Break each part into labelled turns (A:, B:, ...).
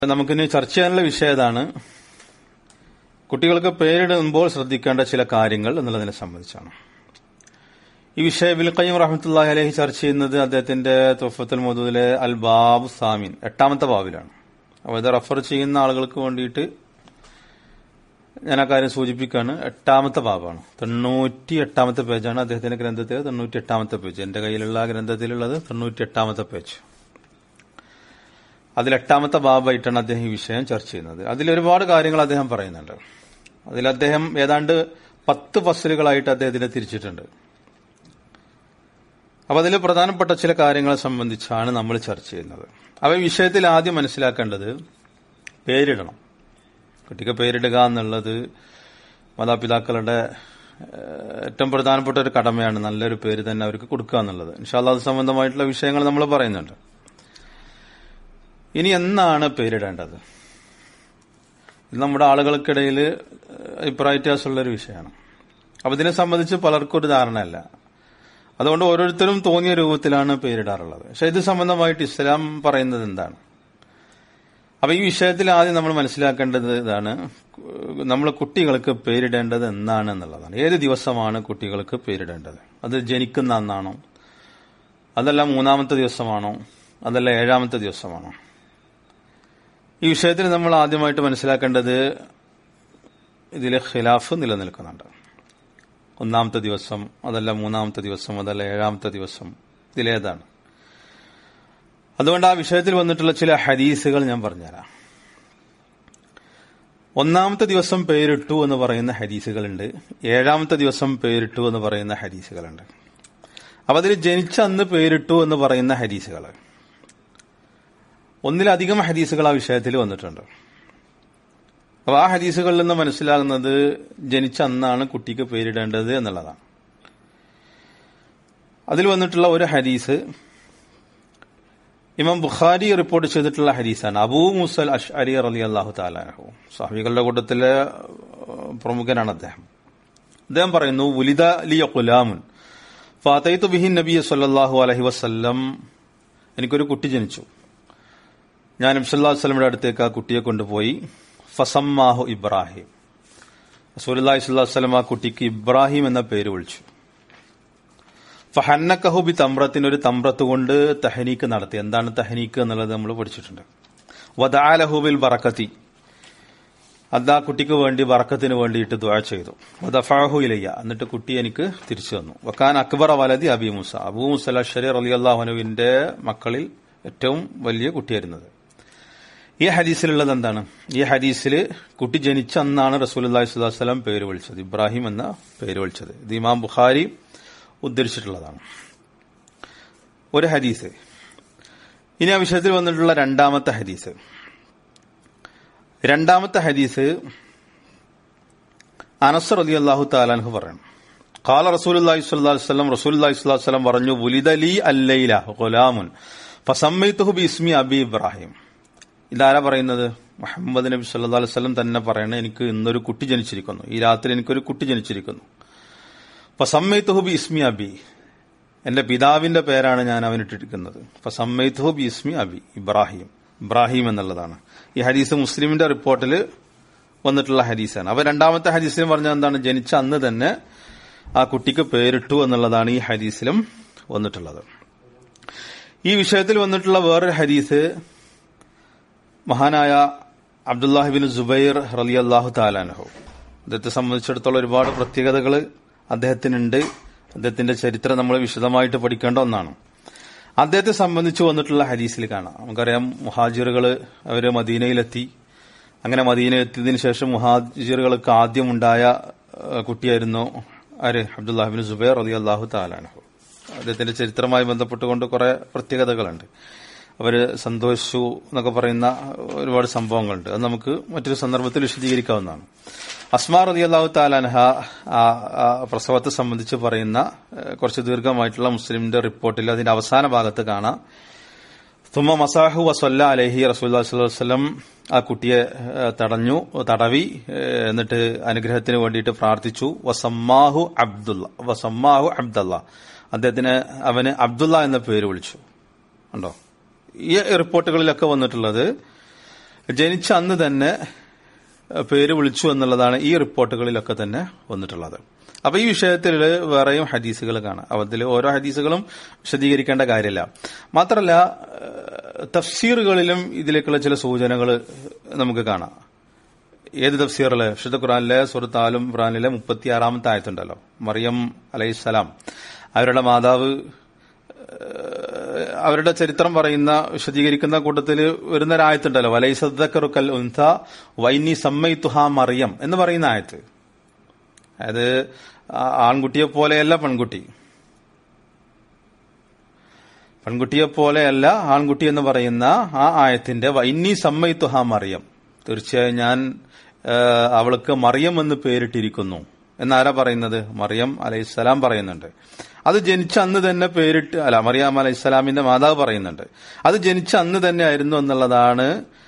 A: നമുക്കിനി ചർച്ച ചെയ്യാനുള്ള വിഷയം ഏതാണ്? കുട്ടികൾക്ക് പേരിടുമ്പോൾ ശ്രദ്ധിക്കേണ്ട ചില കാര്യങ്ങൾ എന്നുള്ളതിനെ സംബന്ധിച്ചാണ്. ഈ വിഷയം ഇബ്നുൽ ഖയ്യിം റഹ്മത്തുള്ളാഹി അലൈഹി ചർച്ച ചെയ്യുന്നത് അദ്ദേഹത്തിന്റെ തുഹ്ഫത്തുൽ മൗദൂദിലെ അൽ ബാബ് സാമിൻ 8ാമത്തെ ബാബിലാണ്. അപ്പോൾ ഇത് റഫർ ചെയ്യുന്ന ആളുകൾക്ക് വേണ്ടിയിട്ട് ഞാൻ ആ കാര്യം സൂചിപ്പിക്കുകയാണ്. 8ാമത്തെ ബാബാണ്, 98ാമത്തെ പേജാണ് അദ്ദേഹത്തിന്റെ ഗ്രന്ഥത്തിൽ. 98ാമത്തെ പേജ് എന്റെ കയ്യിലുള്ള ഗ്രന്ഥത്തിലുള്ളത് 98ാമത്തെ പേജ്. അതിൽ 8ാമത്തെ ബാബായിട്ടാണ് അദ്ദേഹം ഈ വിഷയം ചർച്ച ചെയ്യുന്നത്. അതിൽ ഒരുപാട് കാര്യങ്ങൾ അദ്ദേഹം പറയുന്നുണ്ട്. അതിൽ അദ്ദേഹം ഏതാണ്ട് 10 ഫസ്ലുകളായിട്ട് അദ്ദേഹത്തിനെ തിരിച്ചിട്ടുണ്ട്. അപ്പൊ അതിൽ പ്രധാനപ്പെട്ട ചില കാര്യങ്ങളെ സംബന്ധിച്ചാണ് നമ്മൾ ചർച്ച ചെയ്യുന്നത്. അവ വിഷയത്തിൽ ആദ്യം മനസ്സിലാക്കേണ്ടത് പേരിടണം. കുട്ടിക്ക് പേരിടുക എന്നുള്ളത് മാതാപിതാക്കളുടെ ഏറ്റവും പ്രധാനപ്പെട്ട ഒരു കടമയാണ്. നല്ലൊരു പേര് തന്നെ അവർക്ക് കൊടുക്കുക എന്നുള്ളത്. ഇൻഷാ അല്ലാഹ് അത് സംബന്ധമായിട്ടുള്ള വിഷയങ്ങൾ നമ്മൾ പറയുന്നുണ്ട്. ഇനി എന്നാണ് പേരിടേണ്ടത്? ഇത് നമ്മുടെ ആളുകൾക്കിടയിൽ അഭിപ്രായ വ്യത്യാസമുള്ളൊരു വിഷയമാണ്. അപ്പൊ ഇതിനെ സംബന്ധിച്ച് പലർക്കും ഒരു ധാരണയല്ല. അതുകൊണ്ട് ഓരോരുത്തരും തോന്നിയ രൂപത്തിലാണ് പേരിടാറുള്ളത്. പക്ഷെ ഇത് സംബന്ധമായിട്ട് ഇസ്ലാം പറയുന്നത് എന്താണ്? അപ്പൊ ഈ വിഷയത്തിൽ ആദ്യം നമ്മൾ മനസ്സിലാക്കേണ്ടത് ഇതാണ്: നമ്മൾ കുട്ടികൾക്ക് പേരിടേണ്ടത് എന്നാണ് എന്നുള്ളതാണ്. ഏത് ദിവസമാണ് കുട്ടികൾക്ക് പേരിടേണ്ടത്? അത് ജനിക്കുന്ന അന്നാണോ? അതല്ല 3ാമത്തെ ദിവസമാണോ? അതല്ല 7ാമത്തെ ദിവസമാണോ? ഈ വിഷയത്തിൽ നമ്മൾ ആദ്യമായിട്ട് മനസ്സിലാക്കേണ്ടത് ഇതിലെ ഖിലാഫ് നിലനിൽക്കുന്നുണ്ട്. 1ാമത്തെ ദിവസം, അതല്ല 3ാമത്തെ ദിവസം, അതല്ല 7ാമത്തെ ദിവസം, ഇതിലേതാണ്? അതുകൊണ്ട് ആ വിഷയത്തിൽ വന്നിട്ടുള്ള ചില ഹദീസുകൾ ഞാൻ പറഞ്ഞുതരാം. 1ാമത്തെ ദിവസം പേരിട്ടു എന്ന് പറയുന്ന ഹദീസുകളുണ്ട്, 7ാമത്തെ ദിവസം പേരിട്ടു എന്ന് പറയുന്ന ഹദീസുകളുണ്ട്. അപ്പൊ അതിൽ ജനിച്ച അന്ന് പേരിട്ടു എന്ന് പറയുന്ന ഹദീസുകൾ, ഒന്നിലധികം ഹദീസുകൾ ആ വിഷയത്തിൽ വന്നിട്ടുണ്ട്. അപ്പൊ ആ ഹദീസുകളിൽ നിന്ന് മനസ്സിലാകുന്നത് ജനിച്ച അന്നാണ് കുട്ടിക്ക് പേരിടേണ്ടത് എന്നുള്ളതാണ്. അതിൽ വന്നിട്ടുള്ള ഒരു ഹദീസ് ഇമാം ബുഖാരി റിപ്പോർട്ട് ചെയ്തിട്ടുള്ള ഹദീസാണ്. അബൂ മൂസൽ അശ്അരി റളിയല്ലാഹു തആല അൻഹു, സ്വഹാബികളുടെ കൂട്ടത്തിലെ പ്രമുഖനാണ് അദ്ദേഹം. അദ്ദേഹം പറയുന്നു: വുലിദ ലിയ ഗുലാമുൻ ഫഅതൈതു ബിഹി നബി സല്ലല്ലാഹു അലൈഹി വസല്ലം. എനിക്കൊരു കുട്ടി ജനിച്ചു. ഞാൻ നബി സല്ലല്ലാഹു അലൈഹി വസല്ലമയുടെ അടുത്തേക്ക് ആ കുട്ടിയെ കൊണ്ടുപോയി. ഫസമ്മാഹു ഇബ്രാഹിം. റസൂലുള്ളാഹി സ്വല്ലല്ലാഹു അലൈഹി വസല്ലം ആ കുട്ടിക്ക് ഇബ്രാഹിം എന്ന പേര് വിളിച്ചു. ഫഹന്നകഹു ബി തംറത്തിൻ, ഒരു തംറത്ത് കൊണ്ട് തഹനീക്ക് നടത്തി. എന്താണ് തഹനീക്ക് എന്നുള്ളത് നമ്മൾ പഠിച്ചിട്ടുണ്ട്. വദഅലഹു ബിൽ ബറക്കത്തി, അത് ആ കുട്ടിക്ക് വേണ്ടി ബറക്കത്തിന് വേണ്ടിയിട്ട് ദുആ ചെയ്തു. വദഫഅഹു ഇലയ്യ, എന്നിട്ട് കുട്ടി എനിക്ക് തിരിച്ചു തന്നു. വകാന അക്ബറ വലദി അബി മൂസ, അബൂ മൂസ അശ്അരി റളിയല്ലാഹു അൻഹുവിന്റെ മക്കളിൽ ഏറ്റവും വലിയ കുട്ടിയായിരുന്നത്. ഈ ഹദീസിലുള്ളത് എന്താണ്? ഈ ഹദീസിൽ കുട്ടി ജനിച്ച അന്നാണ് റസൂലുള്ളാഹി സ്വല്ലല്ലാഹു അലൈഹി വസല്ലം പേര് വിളിച്ചത്, ഇബ്രാഹിം എന്ന പേര് വിളിച്ചത്. ഇത് ഇമാം ബുഖാരി ഉദ്ധരിച്ചിട്ടുള്ളതാണ് ഒരു ഹദീസ്. ഇനി ആ വിഷയത്തിൽ വന്നിട്ടുള്ള 2ാമത്തെ ഹദീസ്. 2ാമത്തെ ഹദീസ് അനസ് റളിയല്ലാഹു തആല അൻഹു പറയുന്നു: ഖാല റസൂലുള്ളാഹി സ്വല്ലല്ലാഹു അലൈഹി വസല്ലം, റസൂലുള്ളാഹി സ്വല്ലല്ലാഹു അലൈഹി വസല്ലം പറഞ്ഞു: വുലിദ ലീ അല്ലൈല ഗുലാമുൻ ഫസമ്മൈതുഹു ബിസ്മി അബി ഇബ്രാഹിം. ഇതാരാ പറയുന്നത്? മുഹമ്മദ് നബി സല്ലല്ലാഹു അലൈഹി വസല്ലം തന്നെ പറയണേ, എനിക്ക് ഇന്നൊരു കുട്ടി ജനിച്ചിരിക്കുന്നു, ഈ രാത്രി എനിക്കൊരു കുട്ടി ജനിച്ചിരിക്കുന്നു. ഫസമ്മൈതുഹു ബിസ്മി അബി, എന്റെ പിതാവിന്റെ പേരാണ് ഞാൻ അവനിട്ടിരിക്കുന്നത്. ഫസമ്മൈതുഹു ബിസ്മി അബി ഇബ്രാഹിം, ഇബ്രാഹിം എന്നുള്ളതാണ്. ഈ ഹദീസ് മുസ്ലിമിന്റെ റിപ്പോർട്ടിൽ വന്നിട്ടുള്ള ഹദീസാണ്. അപ്പൊ 2ാമത്തെ ഹദീസിലും പറഞ്ഞാൽ എന്താണ്? ജനിച്ച അന്ന് തന്നെ ആ കുട്ടിക്ക് പേരിട്ടു എന്നുള്ളതാണ് ഈ ഹദീസിലും വന്നിട്ടുള്ളത്. ഈ വിഷയത്തിൽ വന്നിട്ടുള്ള വേറൊരു ഹദീസ് മഹാനായ അബ്ദുല്ലാഹി ബിൻ സുബൈർ റളിയല്ലാഹു തആല അൻഹു, അദ്ദേഹത്തെ സംബന്ധിച്ചിടത്തോളം ഒരുപാട് പ്രത്യേകതകൾ അദ്ദേഹത്തിനുണ്ട്. അദ്ദേഹത്തിന്റെ ചരിത്രം നമ്മൾ വിശദമായിട്ട് പഠിക്കേണ്ട ഒന്നാണ്. അദ്ദേഹത്തെ സംബന്ധിച്ച് വന്നിട്ടുള്ള ഹദീസിൽ കാണാം. നമുക്കറിയാം, മുഹാജിറുകൾ അവര് മദീനയിലെത്തി. അങ്ങനെ മദീനയിലെത്തിയതിനു ശേഷം മുഹാജിറുകൾക്ക് ആദ്യം ഉണ്ടായ കുട്ടിയായിരുന്നു ആര്? അബ്ദുല്ലാഹി ബിൻ സുബൈർ റളിയല്ലാഹു തആല അൻഹു. അദ്ദേഹത്തിന്റെ ചരിത്രവുമായി ബന്ധപ്പെട്ടുകൊണ്ട് കുറെ പ്രത്യേകതകളുണ്ട്. അവര് സന്തോഷിച്ചു എന്നൊക്കെ പറയുന്ന ഒരുപാട് സംഭവങ്ങളുണ്ട്. അത് നമുക്ക് മറ്റൊരു സന്ദർഭത്തിൽ വിശദീകരിക്കാവുന്നതാണ്. അസ്മാ റളിയല്ലാഹു തആല അൻഹ പ്രസവത്തെ സംബന്ധിച്ച് പറയുന്ന കുറച്ച് ദീർഘമായിട്ടുള്ള മുസ്ലിമിന്റെ റിപ്പോർട്ടിൽ അതിന്റെ അവസാന ഭാഗത്ത് കാണാം: തുമ്മ മസാഹു വസല്ല അലൈഹി, റസൂലുള്ളാഹി സ്വല്ലല്ലാഹു അലൈഹി വസല്ലം ആ കുട്ടിയെ തടവി, എന്നിട്ട് അനുഗ്രഹത്തിന് വേണ്ടിയിട്ട് പ്രാർത്ഥിച്ചു. വസമ്മാഹു അബ്ദുള്ള, അദ്ദേഹത്തിന് അവന് അബ്ദുള്ള എന്ന പേര് വിളിച്ചു. ഉണ്ടോ? ഈ റിപ്പോർട്ടുകളിലൊക്കെ വന്നിട്ടുള്ളത് ജനിച്ച അന്ന് തന്നെ പേര് വിളിച്ചു എന്നുള്ളതാണ് ഈ റിപ്പോർട്ടുകളിലൊക്കെ തന്നെ വന്നിട്ടുള്ളത്. അപ്പൊ ഈ വിഷയത്തിൽ വേറെയും ഹദീസുകൾ കാണാം. അതിൽ ഓരോ ഹദീസുകളും വിശദീകരിക്കേണ്ട കാര്യമില്ല. മാത്രമല്ല തഫ്സീറുകളിലും ഇതിലേക്കുള്ള ചില സൂചനകൾ നമുക്ക് കാണാം. ഏത് തഫ്സീറിലെ വിശുദ്ധ ഖുർആനിലെ സൂറത്ത് ആൽ ഇംറാനിലെ 36-ാമത്തെ ആയത്തുണ്ടല്ലോ, മറിയം അലൈഹിസ്സലാം അവരുടെ മാതാവ്, അവരുടെ ചരിത്രം പറയുന്ന വിശദീകരിക്കുന്ന കൂട്ടത്തിൽ വരുന്ന ഒരു ആയത്തുണ്ടല്ലോ, വലൈസദ്ദക്കറു കൽ ഉൻസ വൈനി സമ്മൈതുഹാ മറിയം എന്ന് പറയുന്ന ആയത്ത്. അതായത് ആൺകുട്ടിയെ പോലെയല്ല പെൺകുട്ടിയെ പോലെയല്ല ആൺകുട്ടി എന്ന് പറയുന്ന ആ ആയത്തിന്റെ വൈനി സമ്മൈതുഹാ മറിയം, തീർച്ചയായും ഞാൻ അവൾക്ക് മറിയം എന്ന് പേരിട്ടിരിക്കുന്നു എന്നാരാ പറയുന്നത്? മറിയം അലൈഹിസ്സലാം പറയുന്നുണ്ട്. അത് ജനിച്ച അന്ന് തന്നെ മറിയം അലൈഹിസ്സലാമിന്റെ മാതാവ് പറയുന്നുണ്ട്. അത് ജനിച്ച അന്ന് തന്നെ ആയിരുന്നു എന്നുള്ളതാണ്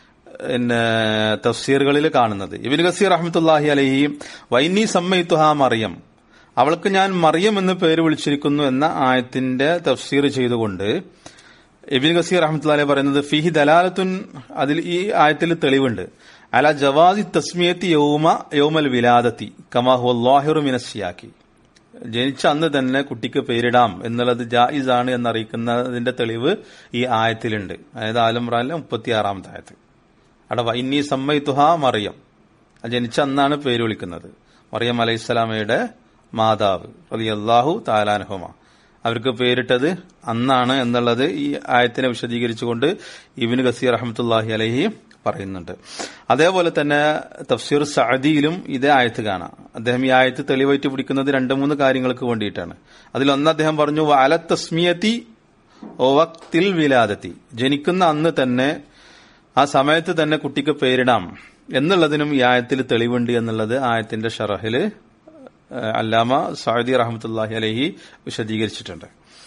A: തഫ്സീറുകളിൽ കാണുന്നത്. ഇബ്നു കസീർ റഹ്മത്തുള്ളാഹി അലൈഹി വൈനി സമ്മൈതുഹാ മറിയം, അവൾക്ക് ഞാൻ മറിയം എന്ന് പേര് വിളിച്ചിരിക്കുന്നു എന്ന ആയത്തിന്റെ തഫ്സീർ ചെയ്തുകൊണ്ട് ഇബ്നു കസീർ റഹ്മത്തുള്ളാഹി അലൈഹി പറയുന്നത് ഫീഹി ദലാലത്തുൻ, അതിൽ ഈ ആയത്തിൽ തെളിവുണ്ട്, അല ജവാസി തസ്മിയത്തി യൗമൽ വിലാദത്തി കമാ ഹുവ ളാഹിറു മിനസ് സിയാഖി, ജനിച്ച അന്ന് തന്നെ കുട്ടിക്ക് പേരിടാം എന്നുള്ളത് ജായിസ് ആണ് എന്നറിയിക്കുന്നതിന്റെ തെളിവ് ഈ ആയത്തിലുണ്ട്. അതായത് ആൽ ഇംറാനിലെ 36-ാമത്തെ ആയത്ത്. അവിടെ വൈനി സമ്മൈതുഹാ മറിയം, ജനിച്ച അന്നാണ് പേര് വിളിക്കുന്നത്. മറിയം അലൈഹിസ്സലാമയുടെ മാതാവ് റളിയല്ലാഹു തആല അൻഹുമ, അവർക്ക് പേരിട്ടത് അന്നാണ് എന്നുള്ളത് ഈ ആയത്തിനെ വിശദീകരിച്ചുകൊണ്ട് ഇബ്നു കസീർ റഹ്മത്തുള്ളാഹി അലൈഹി പറയുന്നുണ്ട്. അതേപോലെ തന്നെ തഫ്സീർ സഅദിയിലും ഇതേ ആയത്ത് കാണാം. അദ്ദേഹം ഈ ആയത്ത് തെളിവായിട്ട് പിടിക്കുന്നത് 2-3 കാര്യങ്ങൾക്ക് വേണ്ടിയിട്ടാണ്. അതിലൊന്ന് അദ്ദേഹം പറഞ്ഞു വഅല തസ്മിയതി വഖ്തിൽ വിലാദത്തി, ജനിക്കുന്ന അന്ന് തന്നെ ആ സമയത്ത് തന്നെ കുട്ടിക്ക് പേരിടാം എന്നുള്ളതിനും ഈ ആയത്തിൽ തെളിവുണ്ട് എന്നുള്ളത് ആയത്തിന്റെ ഷറഹിൽ അല്ലാമ സഅദി റഹ്മത്തുള്ളാഹി അലൈഹി വിശദീകരിച്ചിട്ടുണ്ട്.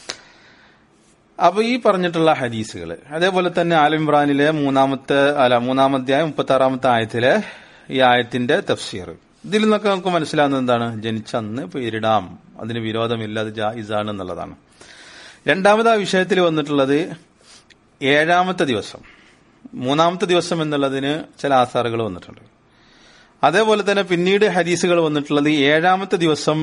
A: അപ്പൊ ഈ പറഞ്ഞിട്ടുള്ള ഹദീസുകൾ, അതേപോലെ തന്നെ ആൽ ഇംറാനിലെ 3-ാം അധ്യായം 36-ാമത്തെ ആയത്തിലെ ഈ ആയത്തിന്റെ തഫ്സീർ, ഇതിൽ നിന്നൊക്കെ നമുക്ക് മനസ്സിലാവുന്നത് എന്താണ്? ജനിച്ച അന്ന് പേരിടാം, അതിന് വിരോധമില്ല, അത് ജായിസാണ് എന്നുള്ളതാണ്. രണ്ടാമത് ആ വിഷയത്തിൽ വന്നിട്ടുള്ളത് 7-ാമത്തെ ദിവസം, 3-ാമത്തെ ദിവസം എന്നുള്ളതിന് ചില ആസാറുകൾ വന്നിട്ടുണ്ട്. അതേപോലെ തന്നെ പിന്നീട് ഹദീസുകൾ വന്നിട്ടുള്ളത് 7-ാമത്തെ ദിവസം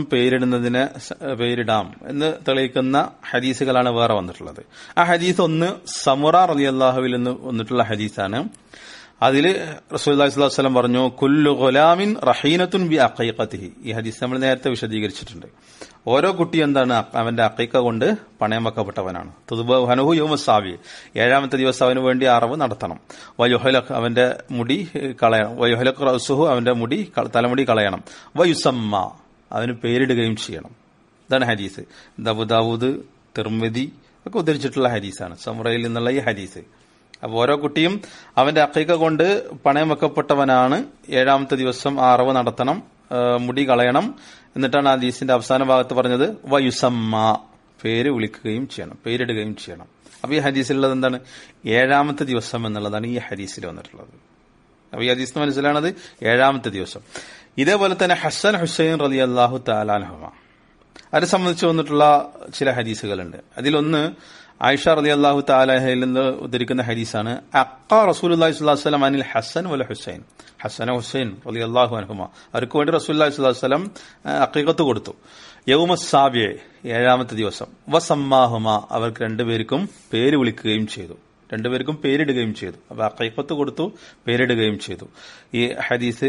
A: പേരിടാം എന്ന് തെളിയിക്കുന്ന ഹദീസുകളാണ് വേറെ വന്നിട്ടുള്ളത്. ആ ഹദീസ് ഒന്ന് സമുറ റളിയല്ലാഹുവിൽ നിന്ന് വന്നിട്ടുള്ള ഹദീസാണ്. അതിൽ റസൂലുള്ളാഹി സ്വല്ലല്ലാഹു അലൈഹി വസല്ലം പറഞ്ഞു കുല്ലു ഗുലാമിൻ റഹീനത്തുൻ ബി അഖീഖതിഹി. ഈ ഹദീസ് നമ്മൾ നേരത്തെ വിശദീകരിച്ചിട്ടുണ്ട്. ഓരോ കുട്ടി എന്താണ്? അവന്റെ അഖീഖ കൊണ്ട് പണയം വെക്കപ്പെട്ടവനാണ്. തുദ്ബഹു യൗമസ്സാബി, 7-ാമത്തെ ദിവസം അവന് വേണ്ടി അറവ് നടത്തണം. വയുഹലഖ്, അവന്റെ മുടി കളയണം. വയുഹലഖ് റഅസുഹു, അവന്റെ തലമുടി കളയണം. വയുസമ്മ, അവന് പേരിടുകയും ചെയ്യണം. ഇതാണ് ഹദീസ്. അബൂ ദാവൂദ്, തിർമിദി ഒക്കെ ഉദ്ധരിച്ചിട്ടുള്ള ഹദീസാണ് സമുറയിൽ നിന്നുള്ള ഈ ഹദീസ്. അപ്പൊ ഓരോ കുട്ടിയും അവന്റെ അഖീഖ കൊണ്ട് പണയം വെക്കപ്പെട്ടവനാണ്. 7-ാമത്തെ ദിവസം ആ അറവ് നടത്തണം, മുടി കളയണം. എന്നിട്ടാണ് ആ ഹദീസിന്റെ അവസാന ഭാഗത്ത് പറഞ്ഞത് വയുസമ്മ, പേര് വിളിക്കുകയും ചെയ്യണം, പേരിടുകയും ചെയ്യണം. അപ്പൊ ഈ ഹദീസിലുള്ളത് എന്താണ്? 7-ാമത്തെ ദിവസം എന്നുള്ളതാണ് ഈ ഹദീസിൽ വന്നിട്ടുള്ളത്. അപ്പൊ ഈ ഹദീസിന് മനസ്സിലാണത് 7-ാമത്തെ ദിവസം. ഇതേപോലെ തന്നെ ഹസ്സൻ ഹുസൈൻ റളിയല്ലാഹു തആല അൻഹുമ, അവരെ സംബന്ധിച്ച് വന്നിട്ടുള്ള ചില ഹദീസുകളുണ്ട്. അതിലൊന്ന് ആയിഷ റളിയല്ലാഹു തആലയിൽ നിന്ന് ഉദ്ധരിക്കുന്ന ഹദീസാണ്. അഖ റസൂലുള്ളാഹി സ്വല്ലല്ലാഹു അലൈഹി വസല്ലം അനിൽ ഹസ്സൻ വൽ ഹുസൈൻ, ഹസ്സൻ ഹുസൈൻ റളിയല്ലാഹു അൻഹുമ, അവർക്ക് വേണ്ടി റസൂലുള്ളാഹി സ്വല്ലല്ലാഹു അലൈഹി വസല്ലം അഖീഖത്ത് കൊടുത്തു. യൗമസ്സാബിഅ, 7-ാമത്തെ ദിവസം. വസമ്മാഹുമ, അവർക്ക് രണ്ടുപേർക്കും പേര് വിളിക്കുകയും ചെയ്തു, രണ്ടുപേർക്കും പേരിടുകയും ചെയ്തു. അപ്പൊ അഖീഖത്ത് കൊടുത്തു, പേരിടുകയും ചെയ്തു. ഈ ഹദീസ്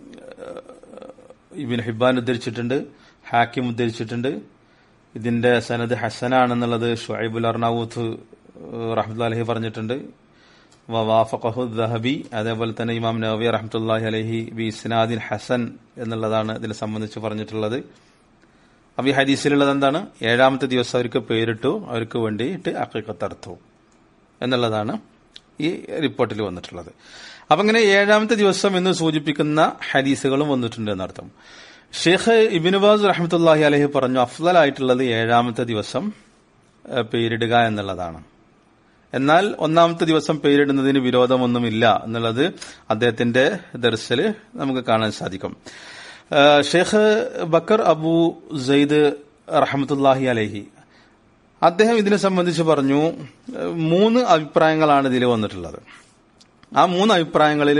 A: ഇബ്നു ഹിബ്ബാൻ ഉദ്ധരിച്ചിട്ടുണ്ട്, ഹാക്കിം ഉദ്ധരിച്ചിട്ടുണ്ട്. ഇതിന്റെ സനദ് ഹസനാണെന്നുള്ളത് ഷുഐബുൽ അർനൗത്ത് റഹ്മത്തുള്ളാഹി അലൈഹി പറഞ്ഞിട്ടുണ്ട്. വവാഫഖഹു ദഹബി, അതേപോലെ തന്നെ ഇമാം നവവി റഹ്മത്തുള്ളാഹി അലൈഹി ബി ഇസ്നാദിൻ ഹസൻ എന്നുള്ളതാണ് ഇതിനെ സംബന്ധിച്ച് പറഞ്ഞിട്ടുള്ളത്. അപ്പൊ ഈ ഹദീസിലുള്ളത് എന്താണ്? 7-ാമത്തെ ദിവസം അവർക്ക് പേരിട്ടു, അവർക്ക് വേണ്ടിയിട്ട് അഖീഖത്ത് അറുത്തു എന്നുള്ളതാണ് ഈ റിപ്പോർട്ടിൽ വന്നിട്ടുള്ളത്. അപ്പൊ ഇങ്ങനെ 7-ാമത്തെ ദിവസം എന്ന് സൂചിപ്പിക്കുന്ന ഹദീസുകളും വന്നിട്ടുണ്ട് എന്നർത്ഥം. ഷെയ്ഖ് ഇബ്നു ബാസ് റഹ്മത്തുള്ളാഹി അലൈഹി പറഞ്ഞു അഫ്ളലായിട്ടുള്ളത് 7-ാമത്തെ ദിവസം പേരിടുക എന്നുള്ളതാണ്. എന്നാൽ 1-ാമത്തെ ദിവസം പേരിടുന്നതിന് വിരോധമൊന്നുമില്ല എന്നുള്ളത് അദ്ദേഹത്തിന്റെ ദർസിൽ നമുക്ക് കാണാൻ സാധിക്കും. ഷെയ്ഖ് ബക്കർ അബു സയ്യിദ് റഹ്മത്തുള്ളാഹി അലൈഹി അദ്ദേഹം ഇതിനെ സംബന്ധിച്ച് പറഞ്ഞു 3 അഭിപ്രായങ്ങളാണ് ഇതിൽ വന്നിട്ടുള്ളത്. ആ 3 അഭിപ്രായങ്ങളിൽ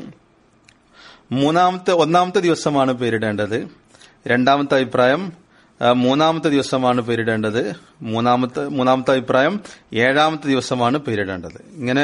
A: ഒന്നാമത്തെ ദിവസമാണ് പേരിടേണ്ടത്. രണ്ടാമത്തെ അഭിപ്രായം 3-ാമത്തെ ദിവസമാണ് പേരിടേണ്ടത്. മൂന്നാമത്തെ അഭിപ്രായം 7-ാമത്തെ ദിവസമാണ് പേരിടേണ്ടത്. ഇങ്ങനെ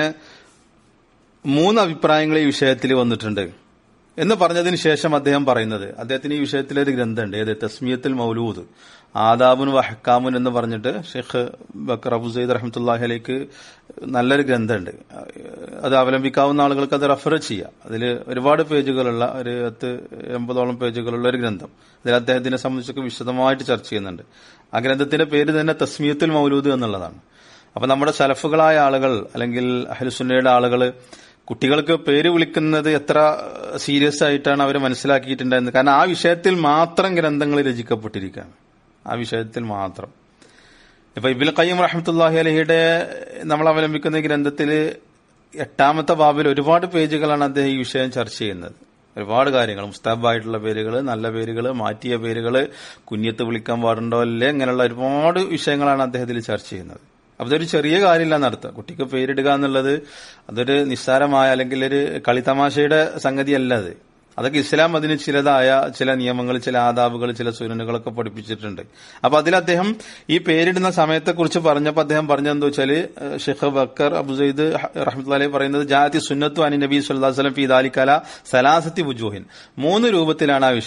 A: 3 അഭിപ്രായങ്ങൾ ഈ വിഷയത്തിൽ വന്നിട്ടുണ്ട് എന്ന് പറഞ്ഞതിന് ശേഷം അദ്ദേഹം പറയുന്നത്, അദ്ദേഹത്തിന് ഈ വിഷയത്തിലൊരു ഗ്രന്ഥമുണ്ട്, ഏത് തസ്മിയത്തുൽ മൗലൂദ് ആദാബുൻ വഹക്കാമുൻ എന്ന് പറഞ്ഞിട്ട് ഷെയ്ഖ് ബക്കർ അബു സയ്യിദ് റഹ്മത്തുള്ളാഹി അലൈക്ക് നല്ലൊരു ഗ്രന്ഥമുണ്ട്. അത് അവലംബിക്കാവുന്ന ആളുകൾക്ക് അത് റെഫർ ചെയ്യാം. അതിൽ ഒരുപാട് പേജുകളുള്ള, ഒരു 80-ഓളം പേജുകളുള്ള ഒരു ഗ്രന്ഥം. അതിൽ അദ്ദേഹത്തിനെ സംബന്ധിച്ചൊക്കെ വിശദമായിട്ട് ചർച്ച ചെയ്യുന്നുണ്ട്. ആ ഗ്രന്ഥത്തിന്റെ പേര് തന്നെ തസ്മിയത്തുൽ മൗലൂദ് എന്നുള്ളതാണ്. അപ്പൊ നമ്മുടെ സലഫുകളായ ആളുകൾ അല്ലെങ്കിൽ അഹ്ലുസുന്നയുടെ ആളുകൾ കുട്ടികൾക്ക് പേര് വിളിക്കുന്നത് എത്ര സീരിയസ് ആയിട്ടാണ് അവർ മനസ്സിലാക്കിയിട്ടുണ്ടായിരുന്നത്. കാരണം ആ വിഷയത്തിൽ മാത്രം ഗ്രന്ഥങ്ങൾ രചിക്കപ്പെട്ടിരിക്കുകയാണ്. ആ വിഷയത്തിൽ മാത്രം. ഇപ്പൊ ഇബ്നുൽ ഖയ്യിം റഹ്മത്തുള്ളാഹി അലൈഹിയുടെ നമ്മൾ അവലംബിക്കുന്ന ഗ്രന്ഥത്തിൽ 8-ാമത്തെ ബാബിൽ ഒരുപാട് പേജുകളാണ് അദ്ദേഹം ഈ വിഷയം ചർച്ച ചെയ്യുന്നത്. ഒരുപാട് കാര്യങ്ങൾ, മുസ്തഹബായിട്ടുള്ള പേരുകൾ, നല്ല പേരുകൾ, മാറ്റിയ പേരുകൾ, കുഞ്ഞത്ത് വിളിക്കാൻ പാടുണ്ടോ അല്ലേ, ഇങ്ങനെയുള്ള ഒരുപാട് വിഷയങ്ങളാണ് അദ്ദേഹത്തിൽ ചർച്ച ചെയ്യുന്നത്. അപ്പൊ ഇതൊരു ചെറിയ കാര്യമില്ല നടത്തുക. കുട്ടിക്ക് പേരിടുക എന്നുള്ളത് അതൊരു നിസ്സാരമായ അല്ലെങ്കിൽ ഒരു കളിത്തമാശയുടെ സംഗതിയല്ല. അതൊക്കെ ഇസ്ലാം അതിന് ചില നിയമങ്ങൾ, ചില ആദാബുകൾ, ചില സുന്നത്തുകളൊക്കെ പഠിപ്പിച്ചിട്ടുണ്ട്. അപ്പൊ അതിൽ അദ്ദേഹം ഈ പേരിടുന്ന സമയത്തെക്കുറിച്ച് പറഞ്ഞപ്പോൾ അദ്ദേഹം പറഞ്ഞതെന്ന് വെച്ചാല്, ഷെയ്ഖ് ബക്കർ അബു സയ്യിദ് റഹ്മത്തുള്ളാഹി പറയുന്നത്, ജാഅത്തി സുന്നത്തു അനി നബി സല്ലല്ലാഹു അലൈഹി വസല്ലം ഫീ ദാലിക സലാസത്തി വുജൂഹിൻ, 3 രൂപത്തിലാണ് ആ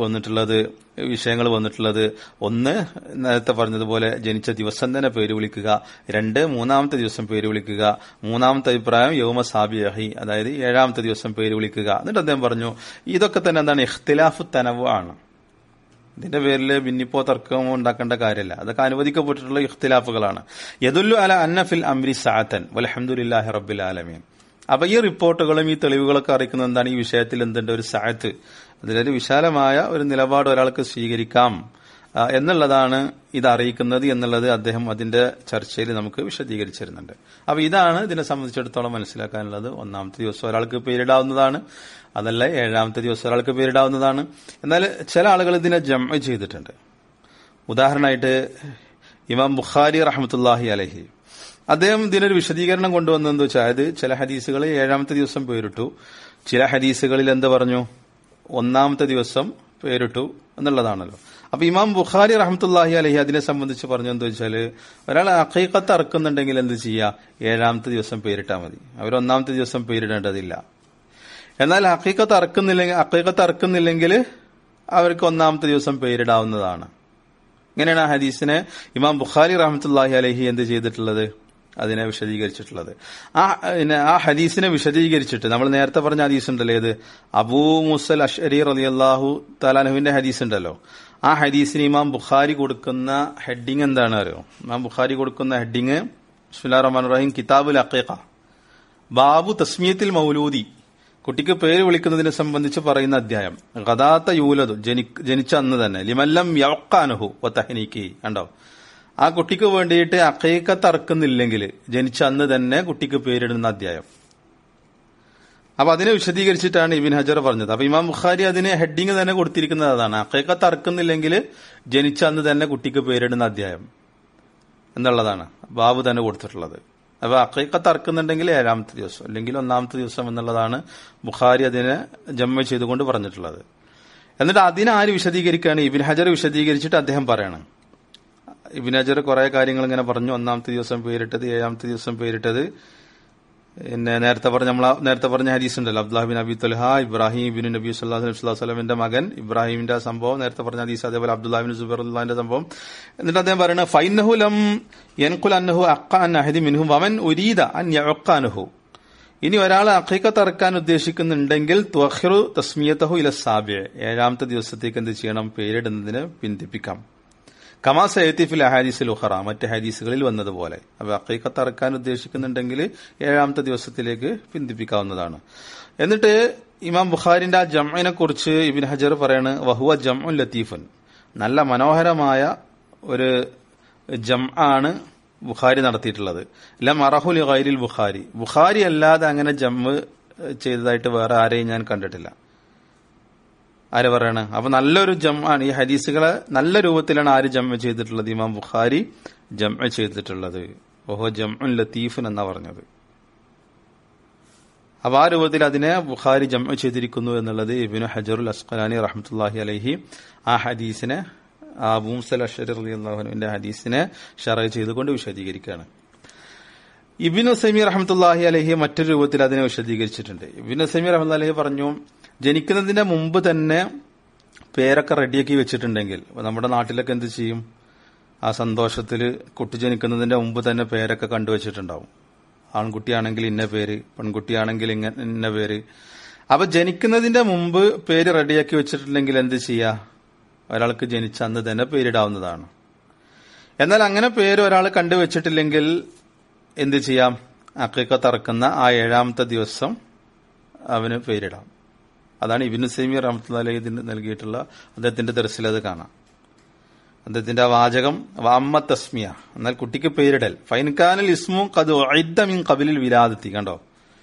A: വിഷയങ്ങൾ വന്നിട്ടുള്ളത്. ഒന്ന്, നേരത്തെ പറഞ്ഞതുപോലെ ജനിച്ച ദിവസം തന്നെ പേര് വിളിക്കുക. 2, 3-ാമത്തെ ദിവസം പേര് വിളിക്കുക. 3-ാമത്തെ അഭിപ്രായം യൗമ സാബിഹി, അതായത് 7-ാമത്തെ ദിവസം പേര് വിളിക്കുക. എന്നിട്ട് അദ്ദേഹം പറഞ്ഞു, ഇതൊക്കെ തന്നെ എന്താണ്, ഇഖ്തിലാഫു തനവ്വു ആണ്. ഇതിന്റെ പേരിൽ ഭിന്നിപ്പോ തർക്കമോ ഉണ്ടാക്കേണ്ട കാര്യമില്ല. അതൊക്കെ അനുവദിക്കപ്പെട്ടിട്ടുള്ള ഇഖ്തിലാഫുകളാണ്. യദുല്ലു അല അന്ന ഫിൽ അംരി സഅതൻ വൽഹംദുലില്ലാഹി റബ്ബിൽ ആലമീൻ. അപ്പൊ ഈ റിപ്പോർട്ടുകളും ഈ തെളിവുകളൊക്കെ അറിയിക്കുന്നത് എന്താണ്, ഈ വിഷയത്തിൽ എന്തുണ്ട്, ഒരു സഅത്ത്, അതിലൊരു വിശാലമായ ഒരു നിലപാട് ഒരാൾക്ക് സ്വീകരിക്കാം എന്നുള്ളതാണ് ഇത് അറിയിക്കുന്നത് എന്നുള്ളത് അദ്ദേഹം അതിന്റെ ചർച്ചയിൽ നമുക്ക് വിശദീകരിച്ചിരുന്നുണ്ട്. അപ്പൊ ഇതാണ് ഇതിനെ സംബന്ധിച്ചിടത്തോളം മനസ്സിലാക്കാനുള്ളത്. 1-ാമത്തെ ദിവസം ഒരാൾക്ക് പേരിടാവുന്നതാണ്, അതല്ല 7-ാമത്തെ ദിവസം ഒരാൾക്ക് പേരിടാവുന്നതാണ്. എന്നാൽ ചില ആളുകൾ ഇതിനെ ജംഅ് ചെയ്തിട്ടുണ്ട്. ഉദാഹരണമായിട്ട് ഇമാം ബുഖാരി റഹ്മത്തുള്ളാഹി അലൈഹി അദ്ദേഹം ഇതിനൊരു വിശദീകരണം കൊണ്ടുവന്നെന്ന് വെച്ചാൽ, അതായത് ചില ഹദീസുകൾ 7-ാമത്തെ ദിവസം പേരിട്ടു, ചില ഹദീസുകളിൽ എന്ത് പറഞ്ഞു, 1-ാമത്തെ ദിവസം പേരിട്ടു എന്നുള്ളതാണല്ലോ. അപ്പൊ ഇമാം ബുഖാരി റഹ്മത്തുള്ളാഹി അലൈഹി അതിനെ സംബന്ധിച്ച് പറഞ്ഞു എന്താ വെച്ചാല്, ഒരാൾ അഖീഖത്ത് അറക്കുന്നുണ്ടെങ്കിൽ എന്ത് ചെയ്യുക, 7-ാമത്തെ ദിവസം പേരിട്ടാൽ മതി. അവർ 1-ാമത്തെ ദിവസം പേരിടേണ്ടതില്ല. എന്നാൽ അഖീഖത്ത് അറക്കുന്നില്ലെങ്കിൽ അവർക്ക് 1-ാമത്തെ ദിവസം പേരിടാവുന്നതാണ്. ഇങ്ങനെയാണ് ആ ഹദീസിനെ ഇമാം ബുഖാരി റഹ്മത്തുള്ളാഹി അലൈഹി എന്ത് ചെയ്തിട്ടുള്ളത്, അതിനെ വിശദീകരിച്ചിട്ടുള്ളത്. ആ ഹദീസിനെ വിശദീകരിച്ചിട്ട് നമ്മൾ നേരത്തെ പറഞ്ഞ ഹദീസ് ഉണ്ടല്ലോ, ഏത് അബൂ മൂസൽ അശ്അരി റളിയല്ലാഹു തആല അൻഹുവിന്റെ ഹദീസ് ഉണ്ടല്ലോ, ആ ഹദീസിന് ഇമാം ബുഖാരി കൊടുക്കുന്ന ഹെഡിങ് എന്താണ് അറിയോ? ഇമാം ബുഖാരി കൊടുക്കുന്ന ഹെഡിങ് ബിസ്മില്ലാഹിർ റഹ്മാനിർ റഹീം, കിതാബുൽ അഖീഖ, ബാബു തസ്മിയത്തിൽ മൗലൂദി, കുട്ടിക്ക് പേര് വിളിക്കുന്നതിനെ സംബന്ധിച്ച് പറയുന്ന അധ്യായം. ഗദാത്ത യൂലദു, ജനിച്ച അന്ന് തന്നെ, ലിമല്ലം യഖ്ഖാനഹു വതഹ്നീകി, കണ്ടോ, ആ കുട്ടിക്ക് വേണ്ടിയിട്ട് അഖീഖത്ത് അറക്കുന്നില്ലെങ്കിൽ ജനിച്ച അന്ന് തന്നെ കുട്ടിക്ക് പേരിടുന്ന അധ്യായം. അപ്പൊ അതിനെ വിശദീകരിച്ചിട്ടാണ് ഇബ്നു ഹജർ പറഞ്ഞത്. അപ്പൊ ഇമാം ബുഖാരി അതിന് ഹെഡിങ് തന്നെ കൊടുത്തിരിക്കുന്നത് അതാണ്, അഖീഖത്ത് അറക്കുന്നില്ലെങ്കിൽ ജനിച്ച അന്ന് തന്നെ കുട്ടിക്ക് പേരിടുന്ന അധ്യായം എന്നുള്ളതാണ് ബാബു തന്നെ കൊടുത്തിട്ടുള്ളത്. അപ്പൊ അഖീഖത്ത് അറക്കുന്നുണ്ടെങ്കിൽ 7-ാമത്തെ ദിവസം അല്ലെങ്കിൽ 1-ാമത്തെ ദിവസം എന്നുള്ളതാണ് ബുഖാരി അതിനെ ജമ്മ ചെയ്തുകൊണ്ട് പറഞ്ഞിട്ടുള്ളത്. എന്നിട്ട് അതിനാര് വിശദീകരിക്കുകയാണ്, ഇബ്നു ഹജർ വിശദീകരിച്ചിട്ട് അദ്ദേഹം പറയണം. ഇബ്നു ഹജർ കുറെ കാര്യങ്ങൾ ഇങ്ങനെ പറഞ്ഞു. 1-ാമത്തെ ദിവസം പേരിട്ടത്, 7-ാമത്തെ ദിവസം പേരിട്ടത്, പിന്നെ നേരത്തെ പറഞ്ഞ ഹദീസ് ഉണ്ടല്ലോ, അബ്ദുല്ലാഹ് ബിൻ അബി ത്വൽഹ ഇബ്രാഹിം ബിൻ നബി സല്ലല്ലാഹു അലൈഹി വസല്ലമിന്റെ മകൻ ഇബ്രാഹിമിന്റെ സംഭവം നേരത്തെ പറഞ്ഞ ഹദീസ്, അതേപോലെ അബ്ദുല്ലാഹ് ബിൻ സുബൈർ റളിയല്ലാഹുവിന്റെ സംഭവം. എന്നിട്ട് അദ്ദേഹം പറയുന്നത്, ഫൈനഹു ലം യൻഖുൽ അന്നഹു അഖ അൻ അഹദി മിൻഹും വമൻ ഉരീദ അൻ യഅഖാനഹു. ഇനി ഒരാൾ അഖീഖത്ത് അറക്കാൻ ഉദ്ദേശിക്കുന്നുണ്ടെങ്കിൽ തുഅഖിറു തസ്മിയതഹു ഇല സാബിഅ, 7-ാമത്തെ ദിവസത്തേക്ക് എന്ത് ചെയ്യണം, പേരിടുന്നതിന് പിന്തിപ്പിക്കാം. കമാ സയതി ഫിൽ അഹാദീസിൽ ഉഖറ, മറ്റ് ഹദീസുകളിൽ വന്നതുപോലെ. അപ്പൊ അഖീഖത്ത് അറക്കാൻ ഉദ്ദേശിക്കുന്നുണ്ടെങ്കിൽ 7-ാമത്തെ ദിവസത്തിലേക്ക് പിന്തിപ്പിക്കാവുന്നതാണ്. എന്നിട്ട് ഇമാം ബുഖാരിന്റെ ആ ജംഇനെ കുറിച്ച് ഇബ്നു ഹജർ പറയാണ്, വഹുവ ജംഉൻ ലത്തീഫുൻ, നല്ല മനോഹരമായ ഒരു ജംആണ് ബുഖാരി നടത്തിയിട്ടുള്ളത്. ലം അറഹു ലി ഗൈരിൽ ബുഖാരി, ബുഖാരി അല്ലാതെ അങ്ങനെ ജംഅ് ചെയ്തതായിട്ട് വേറെ ആരെയും ഞാൻ കണ്ടിട്ടില്ല. ആര് പറയാണ്? അപ്പൊ നല്ലൊരു ജംആണ്, ഈ ഹദീസുകളെ നല്ല രൂപത്തിലാണ് ആര് ജംഅ് ചെയ്തിട്ടുള്ളത്, ഇമാം ബുഖാരി ജംഅ് ചെയ്തിട്ടുള്ളത്. ഓഹോ ജംഉൻ ലത്തീഫുൻ എന്നാ പറഞ്ഞത്. അപ്പൊ ആ രൂപത്തിൽ അതിനെ ബുഖാരി ജംഅ ചെയ്തിരിക്കുന്നു എന്നുള്ളത് ഇബ്നു ഹജറുൽ അസ്ഖലാനി റഹ്മത്തുള്ളാഹി അലൈഹി ആ ഹദീസിനെ അബൂ മൂസൽ അശ്അരി റളിയല്ലാഹു അൻഹുവിന്റെ ഹദീസിനെ ശറഹ് ചെയ്തുകൊണ്ട് വിശദീകരിക്കുകയാണ്. ഇബ്നു ഉസൈമീൻ റഹ്മത്തുള്ളാഹി അലൈഹി മറ്റൊരു രൂപത്തിൽ അതിനെ വിശദീകരിച്ചിട്ടുണ്ട്. ഇബ്നു ഉസൈമീൻ റഹ്മത്തുള്ളാഹി അലൈഹി പറഞ്ഞു, ജനിക്കുന്നതിന്റെ മുമ്പ് തന്നെ പേരൊക്കെ റെഡിയാക്കി വെച്ചിട്ടുണ്ടെങ്കിൽ, നമ്മുടെ നാട്ടിലൊക്കെ എന്ത് ചെയ്യും, ആ സന്തോഷത്തിൽ കുട്ടി ജനിക്കുന്നതിന്റെ മുമ്പ് തന്നെ പേരൊക്കെ കണ്ടുവച്ചിട്ടുണ്ടാവും. ആൺകുട്ടിയാണെങ്കിൽ ഇന്ന പേര്, പെൺകുട്ടിയാണെങ്കിൽ ഇന്ന പേര്. അപ്പൊ ജനിക്കുന്നതിന്റെ മുമ്പ് പേര് റെഡിയാക്കി വെച്ചിട്ടുണ്ടെങ്കിൽ എന്ത് ചെയ്യാ, ഒരാൾക്ക് ജനിച്ച അന്ന് തന്നെ പേരിടാവുന്നതാണ്. എന്നാൽ അങ്ങനെ പേര് ഒരാൾ കണ്ടുവച്ചിട്ടില്ലെങ്കിൽ എന്ത് ചെയ്യാം, അഖീഖത്ത് അറക്കുന്ന ആ 7ാമത്തെ ദിവസം അവന് പേരിടാം. അതാണ് ഇബ്നു ഉസൈമീൻ റഹ്മത്തുള്ളാഹി അലൈഹി ഇതിന് നൽകിയിട്ടുള്ള അദ്ദേഹത്തിന്റെ ദർസിൽ അത് കാണാം. അദ്ദേഹത്തിന്റെ വാചകം വഅമ്മ തസ്മിയ, എന്നാൽ കുട്ടിക്ക് പേരിടൽ ഫൈൻകാനൽ ഇസ്മു ഖദ് ഉഇദ്ദ മിൻ ഖബലിൽ വിലാദത്തി. കണ്ടോ,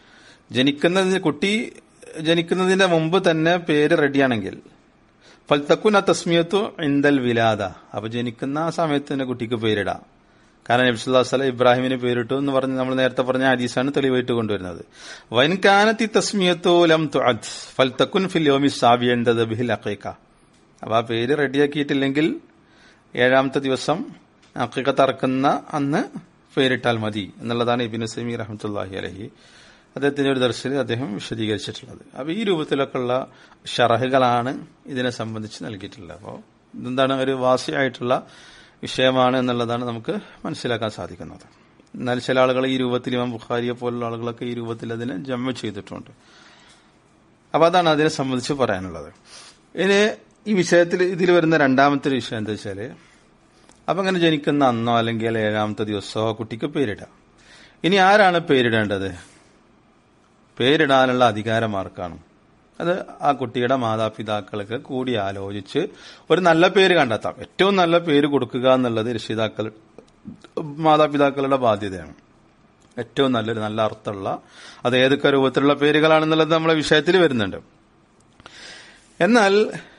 A: കുട്ടി ജനിക്കുന്നതിന്റെ മുമ്പ് തന്നെ പേര് റെഡിയാണെങ്കിൽ ഫൽതകുന തസ്മിയത്തു ഇൻദൽ വിലാദ, അപ്പൊ ജനിക്കുന്ന ആ സമയത്ത് തന്നെ കുട്ടിക്ക് പേരിടാം. കാരണം നബി സല്ലല്ലാഹു അലൈഹി വസല്ലം ഇബ്രാഹിമിന് പേരിട്ടു എന്ന് പറഞ്ഞ് നമ്മൾ നേരത്തെ പറഞ്ഞ ഹദീസാണ് തെളിവായിട്ട് കൊണ്ടുവരുന്നത്. വൈൻകാനത്തി തസ്മിയത്തു ലം തുഅദ് ഫൽതകുൻ ഫിൽ യൗമി സാബി ഇൻദ ദബിഹിൽ അഖീഖ. അപ്പൊ ആ പേര് റെഡിയാക്കിയിട്ടില്ലെങ്കിൽ 7ാമത്തെ ദിവസം അഖീഖത്ത് അറക്കുന്ന അന്ന് പേരിട്ടാൽ മതി എന്നുള്ളതാണ് ഇബ്നു ഉസൈമീൻ റഹ്മത്തുള്ളാഹി അലൈഹി അദ്ദേഹത്തിന്റെ ഒരു ദർശനം അദ്ദേഹം വിശദീകരിച്ചിട്ടുള്ളത്. അപ്പൊ ഈ രൂപത്തിലൊക്കെയുള്ള ഷറഹുകളാണ് ഇതിനെ സംബന്ധിച്ച് നൽകിയിട്ടുള്ളത്. അപ്പോൾ ഇതെന്താണ്, ഒരു വാസിയായിട്ടുള്ള വിഷയമാണ് എന്നുള്ളതാണ് നമുക്ക് മനസ്സിലാക്കാൻ സാധിക്കുന്നത്. എന്നാൽ ചില ആളുകൾ ഈ രൂപത്തിൽ, ഇമാം ബുഖാരിയെ പോലുള്ള ആളുകളൊക്കെ ഈ രൂപത്തിൽ അതിനെ ജമ ചെയ്തിട്ടുണ്ട്. അപ്പൊ അതാണ് അതിനെ സംബന്ധിച്ച് പറയാനുള്ളത്. ഇനി ഈ വിഷയത്തിൽ ഇതിൽ വരുന്ന രണ്ടാമത്തെ വിഷയം എന്താ വെച്ചാല്, അപ്പൊ അങ്ങനെ ജനിക്കുന്ന അന്നോ അല്ലെങ്കിൽ 7ാമത്തെ ദിവസമോ കുട്ടിക്ക് പേരിടാം. ഇനി ആരാണ് പേരിടേണ്ടത്? പേരിടാനുള്ള അധികാരം ആർക്കാണ്? അത് ആ കുട്ടിയുടെ മാതാപിതാക്കൾക്ക് കൂടി ആലോചിച്ച് ഒരു നല്ല പേര് കണ്ടെത്താം. ഏറ്റവും നല്ല പേര് കൊടുക്കുക എന്നുള്ളത് മാതാപിതാക്കളുടെ ബാധ്യതയാണ്. ഏറ്റവും നല്ലൊരു നല്ല അർത്ഥമുള്ള, അത് ഏതൊക്കെ രൂപത്തിലുള്ള പേരുകളാണെന്നുള്ളത് നമ്മളെ വിഷയത്തിൽ വരുന്നുണ്ട്. എന്നാൽ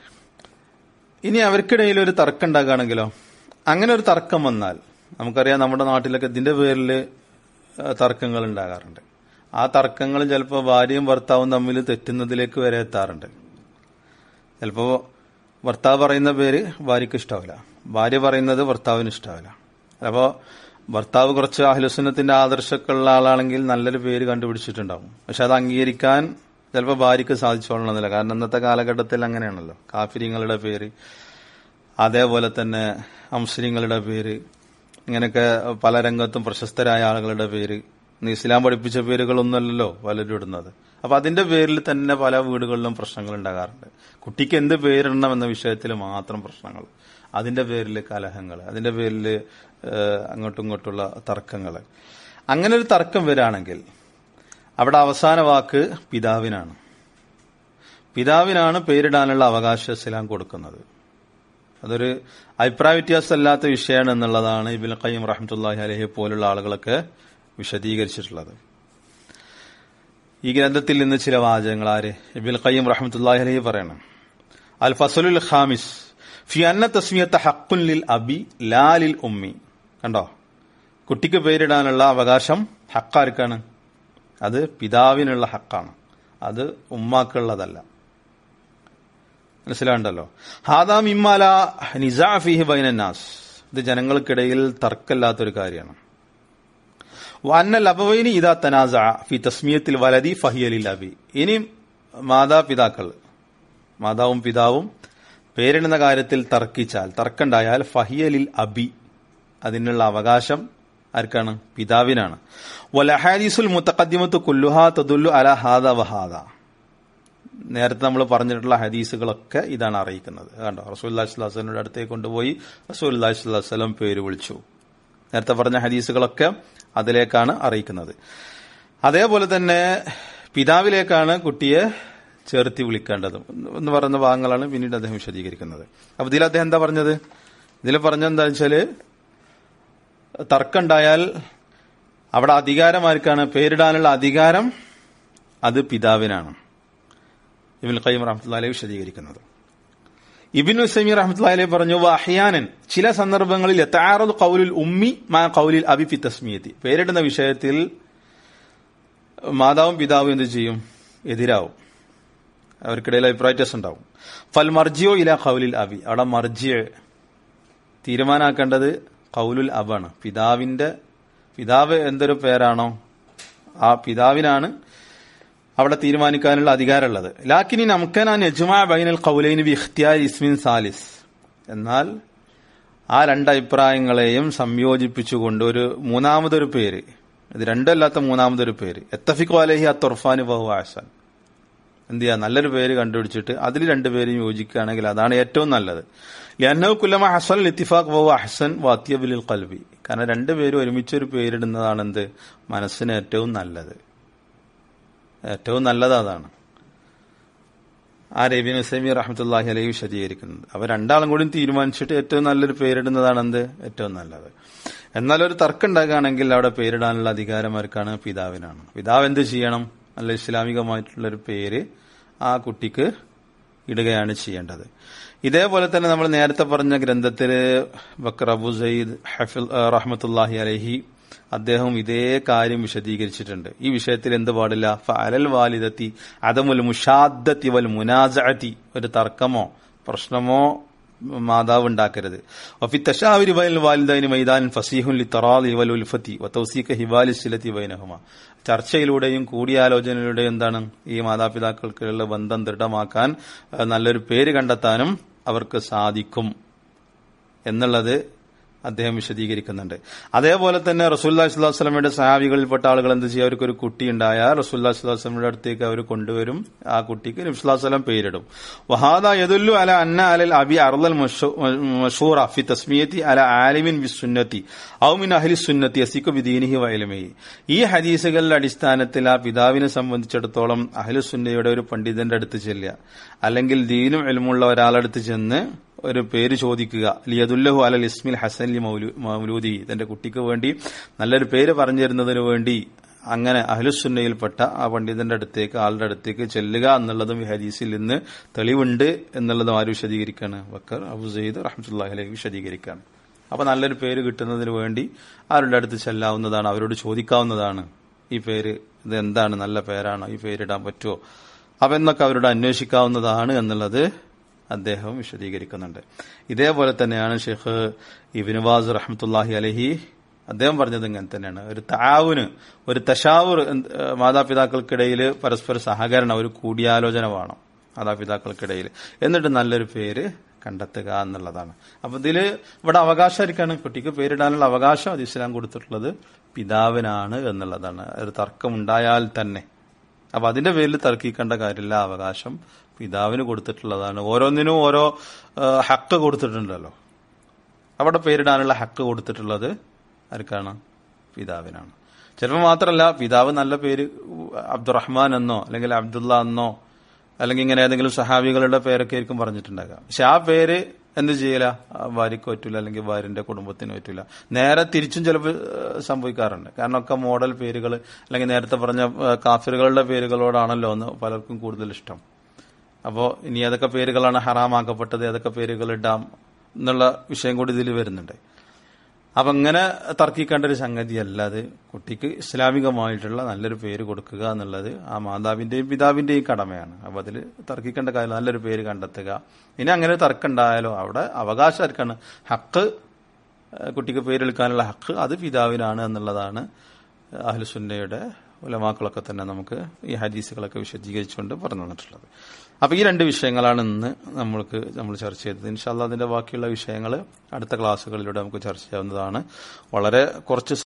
A: ഇനി അവർക്കിടയിൽ ഒരു തർക്കം ഉണ്ടാകുകയാണെങ്കിലോ, അങ്ങനെ ഒരു തർക്കം വന്നാൽ, നമുക്കറിയാം നമ്മുടെ നാട്ടിലൊക്കെ ഇതിന്റെ പേരിൽ തർക്കങ്ങൾ ഉണ്ടാകാറുണ്ട്. ആ തർക്കങ്ങൾ ചിലപ്പോൾ ഭാര്യയും ഭർത്താവും തമ്മിൽ തെറ്റുന്നതിലേക്ക് വരെ എത്താറുണ്ട്. ചിലപ്പോൾ ഭർത്താവ് പറയുന്ന പേര് ഭാര്യയ്ക്ക് ഇഷ്ടാവില്ല, ഭാര്യ പറയുന്നത് ഭർത്താവിന് ഇഷ്ടാവില്ല. അപ്പോൾ ഭർത്താവ് കുറച്ച് അഹ്ലുസുന്നത്തിന്റെ ആദർശമൊക്കെയുള്ള ആളാണെങ്കിൽ നല്ലൊരു പേര് കണ്ടുപിടിച്ചിട്ടുണ്ടാവും. പക്ഷെ അത് അംഗീകരിക്കാൻ ചിലപ്പോൾ ഭാര്യയ്ക്ക് സാധിച്ചോളണമെന്നില്ല. കാരണം ഇന്നത്തെ കാലഘട്ടത്തിൽ അങ്ങനെയാണല്ലോ, കാഫിര്യങ്ങളുടെ പേര്, അതേപോലെ തന്നെ അംസരിങ്ങളുടെ പേര്, ഇങ്ങനെയൊക്കെ പല രംഗത്തും പ്രശസ്തരായ ആളുകളുടെ പേര്, ഇസ്ലാം പഠിപ്പിച്ച പേരുകളൊന്നുമല്ലല്ലോ പലരും ഇടുന്നത്. അപ്പൊ അതിന്റെ പേരിൽ തന്നെ പല വീടുകളിലും പ്രശ്നങ്ങൾ ഉണ്ടാകാറുണ്ട്. കുട്ടിക്ക് എന്ത് പേരിടണം എന്ന വിഷയത്തിൽ മാത്രം പ്രശ്നങ്ങൾ, അതിന്റെ പേരിൽ കലഹങ്ങൾ, അതിന്റെ പേരിൽ അങ്ങോട്ടും ഇങ്ങോട്ടുള്ള തർക്കങ്ങൾ. അങ്ങനെ ഒരു തർക്കം വരികയാണെങ്കിൽ അവിടെ അവസാന വാക്ക് പിതാവിനാണ്. പിതാവിനാണ് പേരിടാനുള്ള അവകാശം ഇസ്ലാം കൊടുക്കുന്നത്. അതൊരു അഭിപ്രായ വ്യത്യാസമല്ലാത്ത വിഷയമാണ് എന്നുള്ളതാണ് ഇബ്നുൽ ഖയ്യിം റഹ്മത്തുള്ളാഹി അലൈഹി പോലുള്ള ആളുകളൊക്കെ വിശദീകരിച്ചിട്ടുള്ളത്. ഈ ഗ്രന്ഥത്തിൽ നിന്ന് ചില വാചകങ്ങൾ ഇബ്നുൽ ഖയ്യിം റഹ്മത്തുള്ളാഹി അലൈഹി പറയണം. അൽ ഫസ്ലുൽ ഖാമിസ് ഫി അന്ന തസ്മിയത ഹഖ്ഖുൻ ലിൽ അബി ലാ ലിൽ ഉമ്മി. കണ്ടോ, കുട്ടിക്ക് പേരിടാനുള്ള അവകാശം ഹക്കാർക്കാണ്? അത് പിതാവിനുള്ള ഹക്കാണ്, അത് ഉമ്മാക്കുള്ളതല്ല. മനസ്സിലാണ്ടല്ലോ. ഹാദാ മിമ്മാ ലാ നിസാ ഫീഹി ബൈനന്നാസ്, ഇത് ജനങ്ങൾക്കിടയിൽ തർക്കമില്ലാത്തൊരു കാര്യമാണ്. വഅന്നൽ അബവൈനി ഇദാ തനാസഅ ഫി തസ്മിയത്തിൽ വലദി ഫഹിയ ലിൽ അബി. ഇനി മാതാപിതാക്കൾ, മാതാവും പിതാവും പേരിടുന്ന കാര്യത്തിൽ തർക്കിച്ചാൽ, തർക്കമുണ്ടായാൽ ഫഹിയ ലിൽ അബി, അതിനുള്ള അവകാശം ആർക്കാണ്? പിതാവിനാണ്. വൽ അഹാദീസുൽ മുതഖദ്ദിമത്തു കുല്ലുഹാ തദുല്ലു അലാ ഹാദാ വഹാദാ. നേരത്തെ നമ്മൾ പറഞ്ഞിട്ടുള്ള ഹദീസുകളൊക്കെ ഇതാണ് അറിയിക്കുന്നത്. കണ്ടോ, റസൂലുള്ളാഹി സ്വല്ലല്ലാഹു അലൈഹി വസല്ലമയുടെ അടുത്തേക്ക് കൊണ്ടുപോയി റസൂലുള്ളാഹി സ്വല്ലല്ലാഹു അലൈഹി വസല്ലം പേര് വിളിച്ചു. നേരത്തെ പറഞ്ഞ ഹദീസുകളൊക്കെ അതിലേക്കാണ് അറിയിക്കുന്നത്. അതേപോലെ തന്നെ പിതാവിലേക്കാണ് കുട്ടിയെ ചേർത്തി വിളിക്കേണ്ടത് എന്ന് പറയുന്ന ഭാഗങ്ങളാണ് പിന്നീട് അദ്ദേഹം വിശദീകരിക്കുന്നത്. അപ്പൊ ഇതിൽ അദ്ദേഹം എന്താ പറഞ്ഞത്? ഇതിൽ പറഞ്ഞെന്താ വെച്ചാല്, തർക്കമുണ്ടായാൽ അവിടെ അധികാരം ആർക്കാണ്? പേരിടാനുള്ള അധികാരം അത് പിതാവിനാണ്. ഇബ്നുൽ ഖയ്യിം റഹ്മത്തുള്ളാഹി അലൈഹി വിശദീകരിക്കുന്നത്. ഇബ്നു ഉസൈമീൻ റഹ്മത്തുള്ളാഹി അലൈഹി പറഞ്ഞു, വഅഹ്യാനൻ, ചില സന്ദർഭങ്ങളിൽ യതആറദു ഖൗലുൽ ഉമ്മി മാ ഖൗലിൽ അബി ഫി തസ്മിയതി, പേരിടുന്ന വിഷയത്തിൽ മാതാവും പിതാവും എന്ത് ചെയ്യും? എതിരാവും. അവർക്കിടയിൽ അഭിപ്രായ വ്യത്യാസം ഉണ്ടാവും. ഫൽ മർജിയോ ഇല ഖൗലിൽ അബി, അവിടെ മർജിയ തീരുമാനാക്കേണ്ടത് ഖൗലുൽ അബാണ്. പിതാവ് എന്തൊരു പേരാണോ ആ പിതാവിനാണ് അവിടെ തീരുമാനിക്കാനുള്ള അധികാരമുള്ളത്. ലാക്കിനി നമുക്കനാൻ യജ്മാ ബൈനൽ ഖൗലൈനി ബി ഇഖ്തിയാർ ഇസ്മിൻ സാലിസ്, എന്നാൽ ആ രണ്ടഭിപ്രായങ്ങളെയും സംയോജിപ്പിച്ചുകൊണ്ട് ഒരു മൂന്നാമതൊരു പേര്, ഇത് രണ്ടല്ലാത്ത മൂന്നാമതൊരു പേര്, എത്തഫിഖു അലൈഹി അത്തുർഫാനി വഹു അഹ്സൻ, എന്ത് ചെയ്യാ, നല്ലൊരു പേര് കണ്ടുപിടിച്ചിട്ട് അതിൽ രണ്ടുപേരും യോജിക്കുകയാണെങ്കിൽ അതാണ് ഏറ്റവും നല്ലത്. ലിഅന്നഹു കുല്ലമ ഹസൽ ഇത്തിഫാഖ് വഹു അഹ്സൻ വഅത്യബു ലിൽ ഖൽബി, കാരണം രണ്ടുപേരും ഒരുമിച്ചൊരു പേരിടുന്നതാണ് എന്ത്, മനസ്സിന് ഏറ്റവും നല്ലത്. ഏറ്റവും നല്ലത് അതാണ്. ആ ഇബ്നു ഉസൈമീൻ റഹ്മത്തുള്ളാഹി അലൈഹി വിശദീകരിക്കുന്നത്. അവർ രണ്ടാളും കൂടി തീരുമാനിച്ചിട്ട് ഏറ്റവും നല്ലൊരു പേരിടുന്നതാണ് എന്ത്, ഏറ്റവും നല്ലത്. എന്നാൽ ഒരു തർക്കം ഉണ്ടാകുകയാണെങ്കിൽ അവിടെ പേരിടാനുള്ള അധികാരം ആർക്കാണ്? പിതാവിനാണ്. പിതാവ് എന്ത് ചെയ്യണം? നല്ല ഇസ്ലാമികമായിട്ടുള്ളൊരു പേര് ആ കുട്ടിക്ക് ഇടുകയാണ് ചെയ്യേണ്ടത്. ഇതേപോലെ തന്നെ നമ്മൾ നേരത്തെ പറഞ്ഞ ഗ്രന്ഥത്തില് ബക്കർ അബു സയ്യിദ് റഹ്മത്തുള്ളാഹി അലൈഹി അദ്ദേഹം ഇതേ കാര്യം വിശദീകരിച്ചിട്ടുണ്ട്. ഈ വിഷയത്തിൽ എന്ത് പാടില്ല? ഫഅലൽ വാലിദത്തി അദമുൽ മുഷാദ്ദത്തി വൽ മുനാസഅതി, ഒരു തർക്കമോ പ്രശ്നമോ മാതാവ് ഉണ്ടാക്കരുത്. വഫി തശാവുരി ബൈനൽ വാലിദൈനി മൈദാൻ ഫസീഹുൻ ലിതറാദി വൽ ഉൽഫതി വതൗസീഖ ഹിബാലി സിലതി ബൈനഹുമ, ചർച്ചയിലൂടെയും കൂടിയാലോചനയിലൂടെയും എന്താണ്, ഈ മാതാപിതാക്കൾക്കുള്ള ബന്ധം ദൃഢമാക്കാൻ നല്ലൊരു പേര് കണ്ടെത്താനും അവർക്ക് സാധിക്കും എന്നുള്ളത് അദ്ദേഹം വിശദീകരിക്കുന്നുണ്ട്. അതേപോലെ തന്നെ റസൂലുള്ളാഹി സ്വല്ലല്ലാഹു അലൈഹി വസല്ലമയുടെ സഹാബികളിൽപ്പെട്ട ആളുകൾ എന്ത് ചെയ്യും? അവർക്കൊരു കുട്ടി ഉണ്ടായാൽ റസൂലുള്ളാഹി സ്വല്ലല്ലാഹു അലൈഹി വസല്ലമയുടെ അടുത്തേക്ക് അവർ കൊണ്ടുവരും. ആ കുട്ടിക്ക് നബി സ്വല്ലല്ലാഹു അലൈഹി വസല്ലം പേരിടും. വഹാദാ യദുല്ലു അല അന്ന അലൽ അബി അർളൽ മഷ്ഹൂറ ഫി തസ്മിയതി അല ആലിമിൻ ബിസുന്നതി ഔ മിൻ അഹ്ലി സുന്നതി യസികു ബിദീനിഹി വ ഇൽമിഹി. ഈ ഹദീസുകളുടെ അടിസ്ഥാനത്തിൽ ആ പിതാവിനെ സംബന്ധിച്ചിടത്തോളം അഹ്ലു സുന്നയുടെ ഒരു പണ്ഡിതന്റെ അടുത്ത് ചെല്ലുക, അല്ലെങ്കിൽ ദീനും ഇൽമുള്ള ഒരാളടുത്ത് ചെന്ന് ഒരു പേര് ചോദിക്കുക. ലിയദുല്ലഹു അലൽ ഇസ്മിൽ ഹസൻ ലി മൗലൂദി, തന്റെ കുട്ടിക്ക് വേണ്ടി നല്ലൊരു പേര് പറഞ്ഞു തരുന്നതിന് വേണ്ടി അങ്ങനെ അഹ്ലുസുന്നയിൽപ്പെട്ട ആ പണ്ഡിതന്റെ അടുത്തേക്ക്, ആളുടെ അടുത്തേക്ക് ചെല്ലുക എന്നുള്ളതും ഈ ഹദീസിൽ നിന്ന് തെളിവുണ്ട് എന്നുള്ളതും ആര് വിശദീകരിക്കാണ്? ബക്കർ അബു സയ്യിദ് റഹ്മത്തുള്ളാഹി അലൈഹി വിശദീകരിക്കാണ്. അപ്പൊ നല്ലൊരു പേര് കിട്ടുന്നതിന് വേണ്ടി ആരുടെ അടുത്ത് ചെല്ലാവുന്നതാണ്, അവരോട് ചോദിക്കാവുന്നതാണ്. ഈ പേര് ഇത് എന്താണ്, നല്ല പേരാണോ, ഈ പേരിടാൻ പറ്റുമോ, അപ്പൊ എന്നൊക്കെ അവരോട് അന്വേഷിക്കാവുന്നതാണ് എന്നുള്ളത് അദ്ദേഹം വിശദീകരിക്കുന്നുണ്ട്. ഇതേപോലെ തന്നെയാണ് ഷെയ്ഖ് ഇബ്നു ബാസ് റഹ്മത്തുള്ളാഹി അലൈഹി അദ്ദേഹം പറഞ്ഞത് ഇങ്ങനെ തന്നെയാണ്. ഒരു തആവുന്, ഒരു തശാവുർ, മാതാപിതാക്കൾക്കിടയിൽ പരസ്പര സഹകരണം, ഒരു കൂടിയാലോചന വേണം മാതാപിതാക്കൾക്കിടയിൽ, എന്നിട്ട് നല്ലൊരു പേര് കണ്ടെത്തുക എന്നുള്ളതാണ്. അപ്പൊ ഇവിടെ അവകാശമായിരിക്കാണ്, കുട്ടിക്ക് പേരിടാനുള്ള അവകാശം അത് ഇസ്ലാം കൊടുത്തിട്ടുള്ളത് പിതാവിനാണ് എന്നുള്ളതാണ്. ഒരു തർക്കമുണ്ടായാൽ തന്നെ അപ്പൊ അതിന്റെ പേരിൽ തർക്കിക്കേണ്ട കാര്യമില്ല, അവകാശം പിതാവിന് കൊടുത്തിട്ടുള്ളതാണ്. ഓരോന്നിനും ഓരോ ഹക്ക് കൊടുത്തിട്ടുണ്ടല്ലോ. അവിടെ പേരിടാനുള്ള ഹക്ക് കൊടുത്തിട്ടുള്ളത് ആർക്കാണ്? പിതാവിനാണ്. ചിലപ്പോൾ മാത്രമല്ല, പിതാവ് നല്ല പേര് അബ്ദുറഹ്മാൻ എന്നോ അല്ലെങ്കിൽ അബ്ദുള്ള എന്നോ അല്ലെങ്കിൽ ഇങ്ങനെ ഏതെങ്കിലും സഹാബികളുടെ പേരൊക്കെ ആയിരിക്കും പറഞ്ഞിട്ടുണ്ടാകുക. പക്ഷെ ആ പേര് എന്ത് ചെയ്യില്ല, ഭാര്യയ്ക്ക് പറ്റൂല, അല്ലെങ്കിൽ ഭാര്യന്റെ കുടുംബത്തിന് പറ്റൂല. നേരെ തിരിച്ചും ചിലപ്പോൾ സംഭവിക്കാറുണ്ട്. കാരണം ഒക്കെ മോഡൽ പേരുകൾ അല്ലെങ്കിൽ നേരത്തെ പറഞ്ഞ കാഫിറുകളുടെ പേരുകളോടാണല്ലോ ഒന്ന് പലർക്കും കൂടുതൽ ഇഷ്ടം. അപ്പോൾ ഇനി ഏതൊക്കെ പേരുകളാണ് ഹറാമാക്കപ്പെട്ടത്, ഏതൊക്കെ പേരുകൾ ഇടാം എന്നുള്ള വിഷയം കൂടി ഇതിൽ വരുന്നുണ്ട്. അപ്പൊ ഇങ്ങനെ തർക്കിക്കേണ്ട ഒരു സംഗതിയല്ല അത്. കുട്ടിക്ക് ഇസ്ലാമികമായിട്ടുള്ള നല്ലൊരു പേര് കൊടുക്കുക എന്നുള്ളത് ആ മാതാവിന്റെയും പിതാവിന്റെയും കടമയാണ്. അപ്പൊ അതിൽ തർക്കിക്കേണ്ട കാര്യം നല്ലൊരു പേര് കണ്ടെത്തുക. ഇനി അങ്ങനെ തർക്കം ഉണ്ടായാലോ അവിടെ അവകാശം ആർക്കാണ്? ഹക്ക്, കുട്ടിക്ക് പേരെടുക്കാനുള്ള ഹക്ക് അത് പിതാവിനാണ് എന്നുള്ളതാണ് അഹ്ലുസുന്നയുടെ ഉലമാക്കളൊക്കെ തന്നെ നമുക്ക് ഈ ഹദീസുകളൊക്കെ വിശദീകരിച്ചുകൊണ്ട് പറഞ്ഞു തന്നിട്ടുള്ളത്. അപ്പൊ ഈ രണ്ട് വിഷയങ്ങളാണ് ഇന്ന് നമ്മൾ ചർച്ച ചെയ്തത്. ഇൻഷാ അല്ലാഹ് അതിന്റെ ബാക്കിയുള്ള വിഷയങ്ങൾ അടുത്ത ക്ലാസ്സുകളിലൂടെ നമുക്ക് ചർച്ച ചെയ്യാവുന്നതാണ്. വളരെ കുറച്ച്